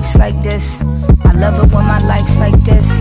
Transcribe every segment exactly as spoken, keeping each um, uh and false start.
life's like this. I love it when my life's like this.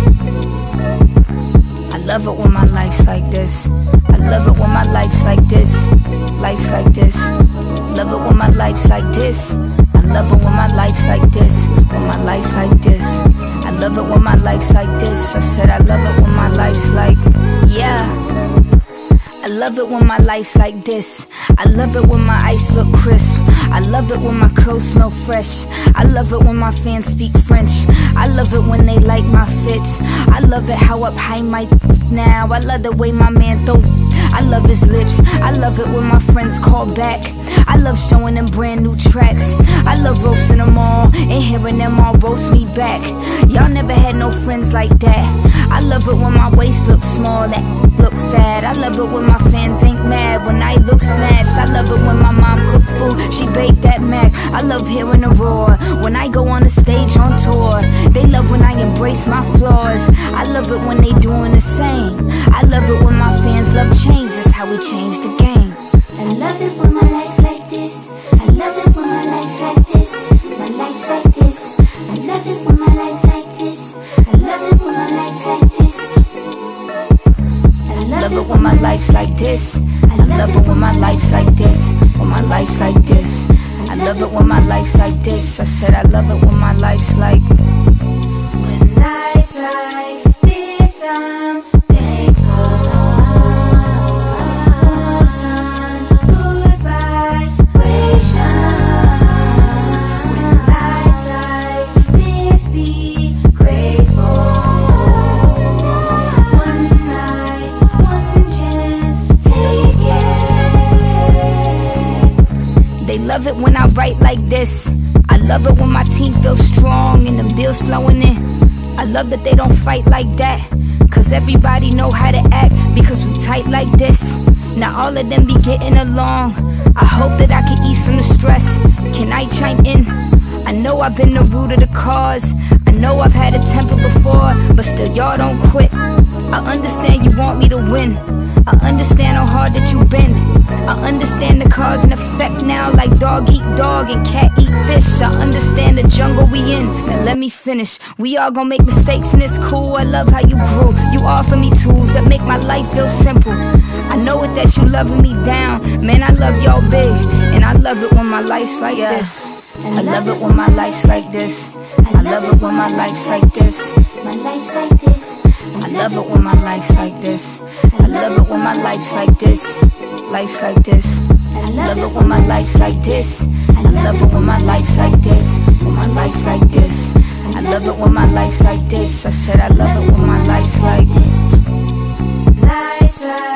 I love it when my life's like this. I love it when my life's like this. Life's like this. Love it when my life's like this. I love it when my life's like this. When my life's like this. I love it when my life's like this. I said I love it when my life's like, yeah. I love it when my life's like this. I love it when my ice look crisp. I love it when my clothes smell fresh. I love it when my fans speak French. I love it when they like my fits. I love it how up high my now. I love the way my man throw. I love his lips. I love it when my friends call back. I love showing them brand new tracks. I love roasting them all and hearing them all roast me back. Y'all never had no friends like that. I love it when my waist looks small and look fat. I love it when my fans ain't mad when I look snatched. I love it when my mom cook food, she baked that mac. I love hearing the roar when I go on the stage on tour. They love when I embrace my flaws. I love it when they doing the same. I love it when my fans love change. That's how we change the game. I love it when my life's like this. I love it when my life's like this. My life's like this. I love it when my life's like this. I love it when my life's like this. I love it when my life's like this. I love it when my life's like this. When my life's like this. I love it when my life's like this. I said I love it when my life's like. When life's like this, I'm thankful. Sun, good vibration. When life's like this, be grateful. One night, one chance, take it. They love it when I write like this. I love it when my team feels strong and them deals flowing in. I love that they don't fight like that, cause everybody know how to act because we tight like this. Now all of them be getting along. I hope that I can ease some of the stress. Can I chime in? I know I've been the root of the cause. I know I've had a temper before, but still y'all don't quit. I understand you want me to win. I understand how hard that you've been. I understand the cause and effect now, like dog eat dog and cat eat fish. I understand the jungle we in. Now let me finish. We all gon' make mistakes and it's cool. I love how you grew. You offer me tools that make my life feel simple. I know it that you loving me down. Man, I love y'all big, and I love it when my life's like yeah. this. I love it when my life's like this. I love it when my life's like this. My life's like this. I love it when my life's like this. I love it when my life's like this. Life's like this. I love it when my life's like this. I love it when my life's like this. When my life's like this. I love it when my life's like this. I said I love it when my life's like this. Life's like